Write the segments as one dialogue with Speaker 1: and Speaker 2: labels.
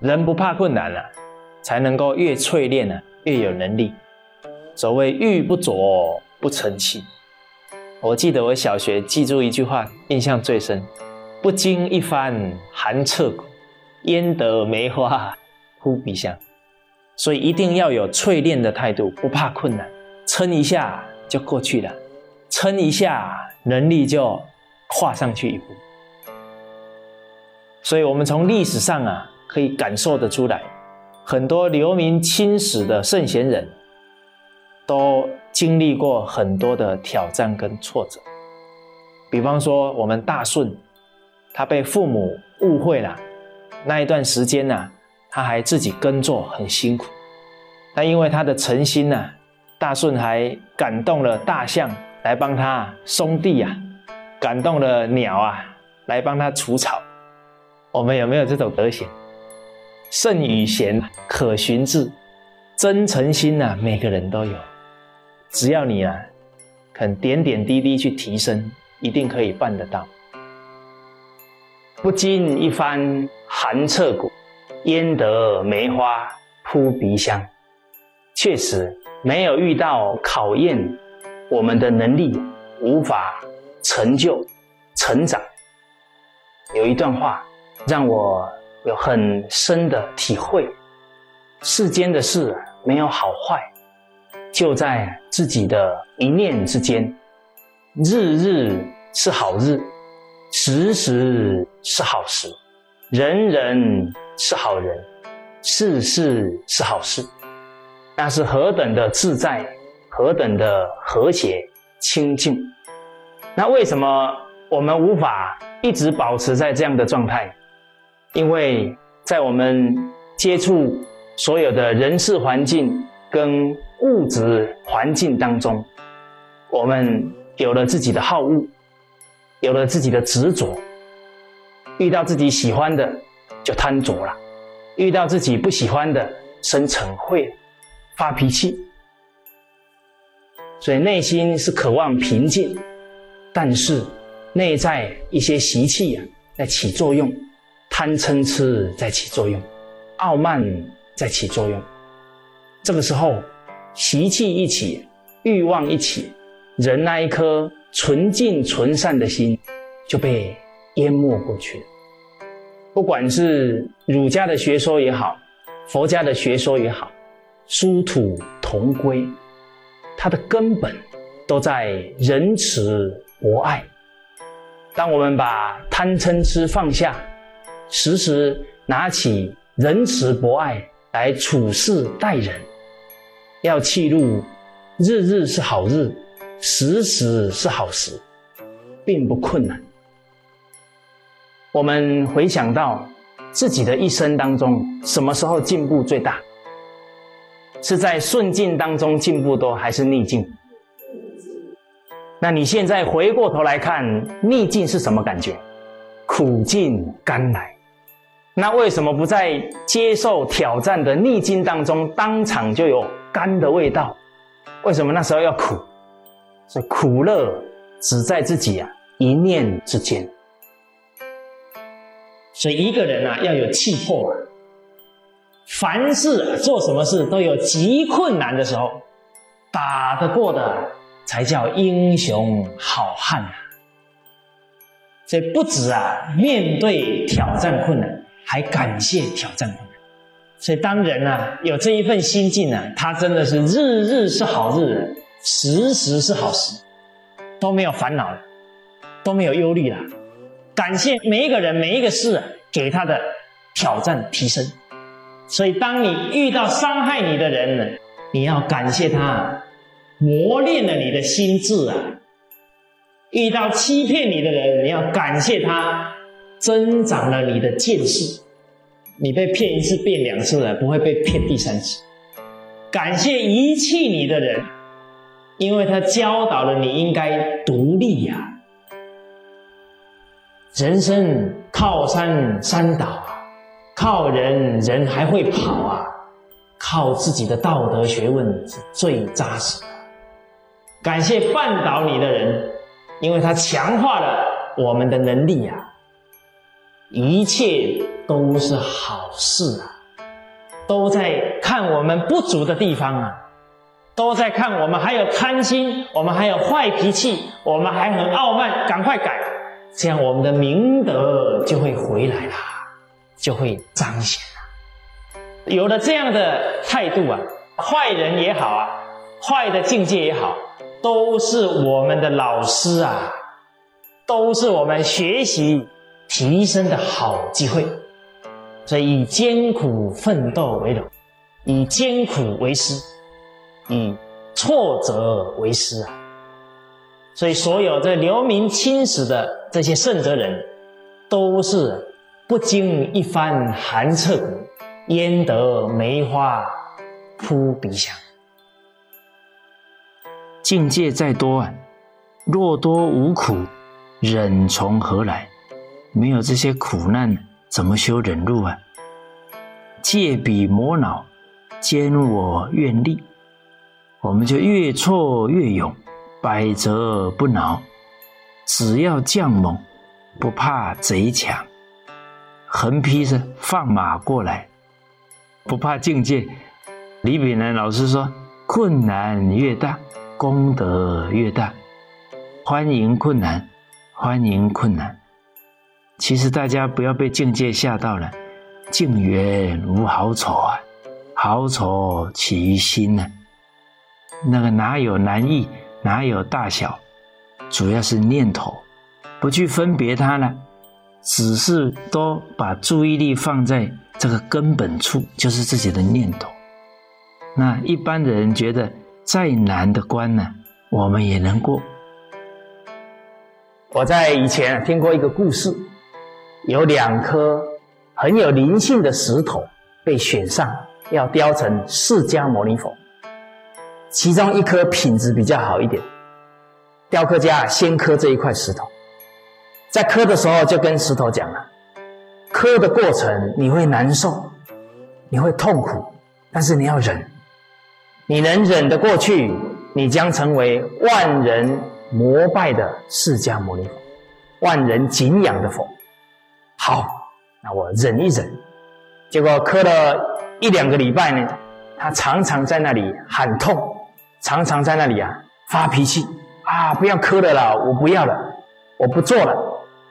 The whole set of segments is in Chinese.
Speaker 1: 人不怕困难啊，才能够越淬炼啊，越有能力。所谓玉不琢不成器。我记得我小学记住一句话，印象最深：不经一番寒彻骨，焉得梅花扑鼻香。所以一定要有淬炼的态度，不怕困难，撑一下就过去了，撑一下能力就跨上去一步。所以我们从历史上啊，可以感受得出来，很多留名青史的圣贤人都经历过很多的挑战跟挫折。比方说我们大舜，他被父母误会了，那一段时间啊，他还自己耕作很辛苦，但因为他的诚心啊，大舜还感动了大象来帮他松地啊，感动了鸟啊来帮他除草。我们有没有这种德行？圣与贤可循志，真诚心啊，每个人都有。只要你啊，肯点点滴滴去提升，一定可以办得到。
Speaker 2: 不经一番寒彻骨，焉得梅花扑鼻香。确实，没有遇到考验，我们的能力无法成就、成长。有一段话让我有很深的体会：世间的事没有好坏，就在自己的一念之间。日日是好日，时时是好时，人人是好人，事事是好事。那是何等的自在，何等的和谐清净。那为什么我们无法一直保持在这样的状态？因为在我们接触所有的人事环境跟物质环境当中，我们有了自己的好恶，有了自己的执着。遇到自己喜欢的就贪着了，遇到自己不喜欢的生嗔恚，发脾气。所以内心是渴望平静，但是内在一些习气啊在起作用，贪嗔痴在起作用，傲慢在起作用。这个时候习气一起，欲望一起，人那一颗纯净纯善的心就被淹没过去了。不管是儒家的学说也好，佛家的学说也好，殊途同归，它的根本都在仁慈博爱。当我们把贪嗔痴放下，时时拿起仁慈博爱来处事待人，要契入日日是好日，时时是好时，并不困难。我们回想到自己的一生当中，什么时候进步最大？是在顺境当中进步多，还是逆境？那你现在回过头来看，逆境是什么感觉？苦尽甘来。那为什么不在接受挑战的逆境当中，当场就有甘的味道？为什么那时候要苦？所以苦乐只在自己一念之间。所以一个人要有气魄凡事做什么事都有极困难的时候，打得过的才叫英雄好汉所以不止面对挑战困难，还感谢挑战困难。所以当人有这一份心境他真的是日日是好日，时时是好时，都没有烦恼了，都没有忧虑了。感谢每一个人每一个事给他的挑战提升。所以当你遇到伤害你的人呢，你要感谢他磨练了你的心智遇到欺骗你的人，你要感谢他增长了你的见识。你被骗一次变两次了，不会被骗第三次。感谢遗弃你的人，因为他教导了你应该独立人生靠山山倒靠人人还会跑靠自己的道德学问是最扎实的。感谢绊倒你的人，因为他强化了我们的能力一切都是好事
Speaker 1: 都在看我们不足的地方啊，都在看我们还有贪心，我们还有坏脾气，我们还很傲慢，赶快改，这样我们的明德就会回来啦，就会彰显啦。有了这样的态度啊，坏人也好啊，坏的境界也好，都是我们的老师啊，都是我们学习提升的好机会。所以以艰苦奋斗为荣，以艰苦为师，以挫折为师啊。所以所有这留名青史的这些圣哲人，都是不经一番寒彻骨，焉得梅花扑鼻香。境界再多啊，若多无苦，忍从何来？没有这些苦难，怎么修忍辱啊？借笔磨脑，兼我愿力，我们就越挫越勇，百折不挠。只要将猛，不怕贼强，横批是放马过来，不怕境界。李炳南老师说，困难越大，功德越大。欢迎困难，欢迎困难。其实大家不要被境界吓到了，境缘无好丑啊，好丑起于心啊。那个哪有难易，哪有大小，主要是念头，不去分别它呢，只是都把注意力放在这个根本处，就是自己的念头。那一般的人觉得再难的关呢，我们也能过。
Speaker 2: 我在以前听过一个故事，有2颗很有灵性的石头被选上，要雕成释迦牟尼佛。其中一颗品质比较好一点，雕刻家先刻这一块石头，在刻的时候就跟石头讲了，刻的过程你会难受，你会痛苦，但是你要忍，你能忍得过去，你将成为万人膜拜的释迦牟尼佛，万人敬仰的佛。好，那我忍一忍。结果刻了1-2个礼拜呢，他常常在那里喊痛，常常在那里发脾气啊，不要刻了啦，我不要了，我不做了。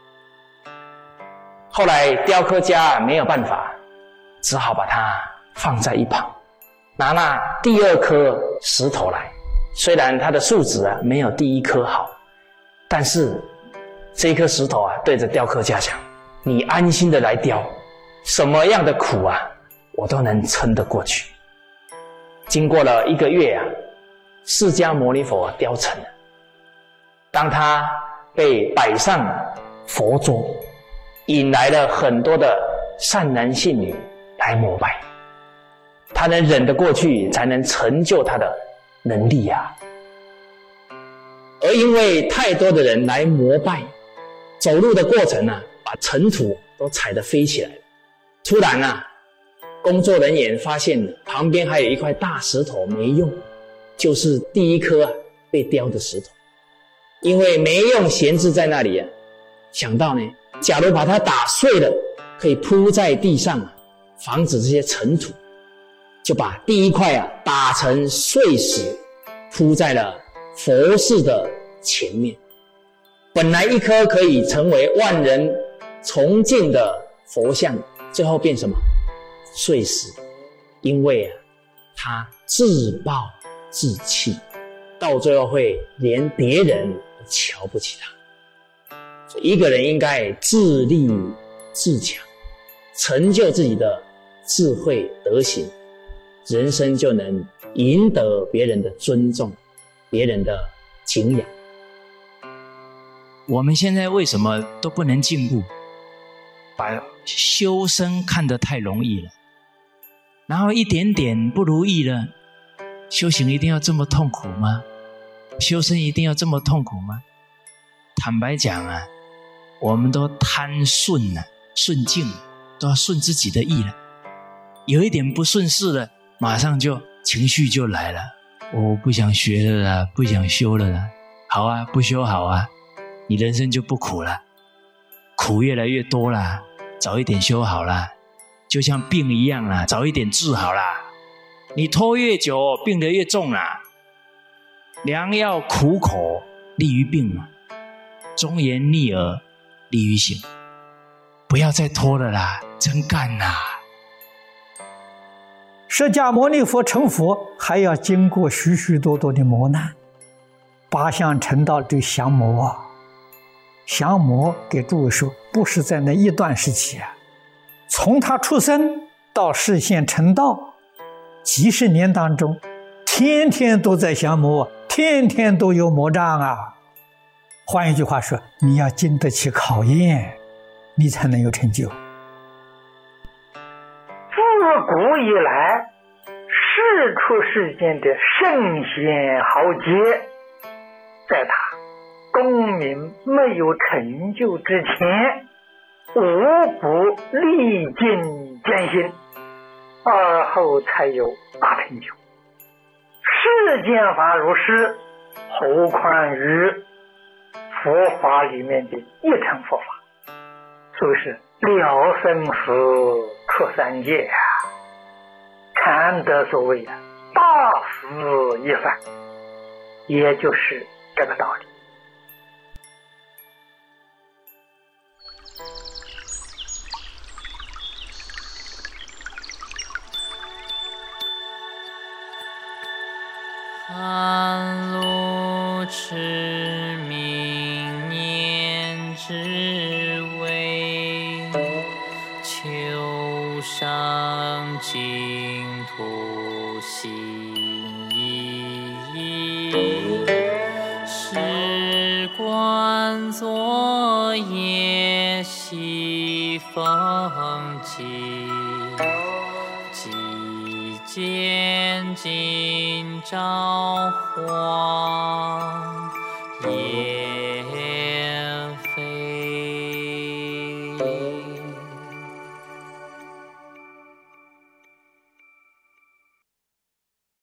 Speaker 2: 后来雕刻家没有办法，只好把它放在一旁，拿那第2颗石头来。虽然它的素质没有第1颗好，但是这一颗石头对着雕刻家讲，你安心的来雕，什么样的苦我都能撑得过去。经过了1个月释迦牟尼佛雕成了。当他被摆上佛桌，引来了很多的善男信女来膜拜，他能忍得过去，才能成就他的能力而因为太多的人来膜拜，走路的过程把尘土都踩得飞起来了。突然工作人员发现旁边还有一块大石头没用，就是第1颗被雕的石头。因为没用闲置在那里想到呢，假如把它打碎了，可以铺在地上防止这些尘土，就把第1块打成碎石，铺在了佛寺的前面。本来1颗可以成为万人崇敬的佛像，最后变什么？碎石。因为他自暴自弃，到最后会连别人都瞧不起他。所以一个人应该自立自强，成就自己的智慧德行，人生就能赢得别人的尊重，别人的敬仰。
Speaker 1: 我们现在为什么都不能进步？把修身看得太容易了，然后一点点不如意了，修行一定要这么痛苦吗？修身一定要这么痛苦吗？坦白讲我们都贪顺顺境，都要顺自己的意了。有一点不顺势了，马上就情绪就来了，我不想学了啦，不想修了啦。好不修好你人生就不苦了，苦越来越多啦，早一点修好啦。 就像病一样啦，早一点治好啦。你拖越久，病得越重啦。良药苦口利于病嘛，忠言逆耳利于行。不要再拖了啦，真干啦！
Speaker 3: 释迦牟尼佛成佛，还要经过许许多多的磨难。八相成道的降魔啊，降魔给诸位说，不是在那一段时期啊，从他出生到示现成道，几十年当中，天天都在降魔，天天都有魔障啊。换一句话说，你要经得起考验，你才能有成就。
Speaker 4: 自古以来，世出世间的圣贤豪杰，在他功名没有成就之前，无不历尽艰辛，而后才有大成就。世间法如是，何况于佛法里面的一乘佛法。所以是了生死出三界啊，禅得所谓啊，大死一番，也就是这个道理。
Speaker 5: 寒露驰明年之微，秋上净土心意。时观昨夜西风急，即见今朝黄叶。